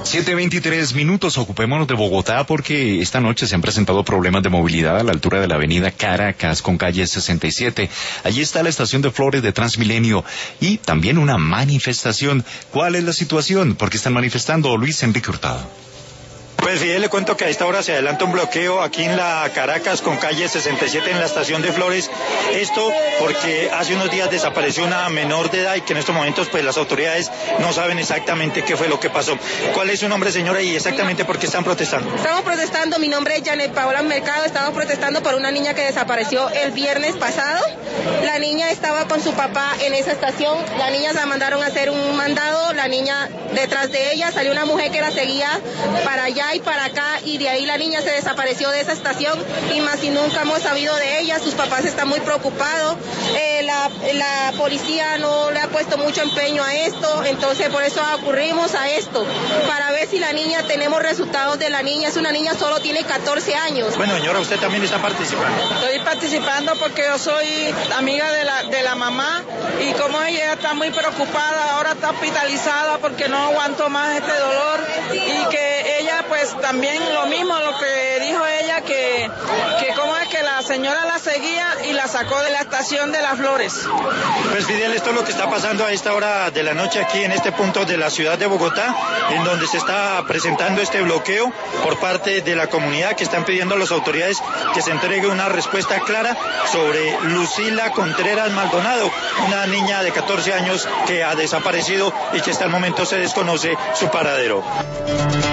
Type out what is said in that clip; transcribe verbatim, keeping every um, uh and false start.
siete veintitrés minutos, ocupémonos de Bogotá porque esta noche se han presentado problemas de movilidad a la altura de la avenida Caracas con calle sesenta y siete. Allí está la estación de Flores de Transmilenio y también una manifestación. ¿Cuál es la situación? ¿Por qué están manifestando? Luis Enrique Hurtado. Pues Fidel, le cuento que a esta hora se adelanta un bloqueo aquí en la Caracas con calle sesenta y siete en la estación de Flores. Esto porque hace unos días desapareció una menor de edad y que en estos momentos pues las autoridades no saben exactamente qué fue lo que pasó. ¿Cuál es su nombre, señora, y exactamente por qué están protestando? Estamos protestando, mi nombre es Janet Paola Mercado, estamos protestando por una niña que desapareció el viernes pasado. La niña estaba con su papá en esa estación, la niña la mandaron a hacer un mandado, la niña detrás de ella salió una mujer que la seguía para allá y para acá, y de ahí la niña se desapareció de esa estación y más si nunca hemos sabido de ella. Sus papás están muy preocupados, eh, la, la policía no le ha puesto mucho empeño a esto, entonces por eso ocurrimos a esto, para ver si la niña, tenemos resultados de la niña. Es una niña, solo tiene catorce años. Bueno, señora, usted también está participando. Estoy participando porque yo soy amiga de la, de la mamá, y como ella está muy preocupada, ahora está hospitalizada porque no aguantó más este dolor, y que ella pues también lo mismo, lo que dijo ella, que, que como es que la señora la seguía y la sacó de la estación de Las Flores. Pues Fidel, esto es lo que está pasando a esta hora de la noche aquí en este punto de la ciudad de Bogotá, en donde se está presentando este bloqueo por parte de la comunidad, que están pidiendo a las autoridades que se entregue una respuesta clara sobre Lucila Contreras Maldonado, una niña de catorce años que ha desaparecido y que hasta el momento se desconoce su paradero.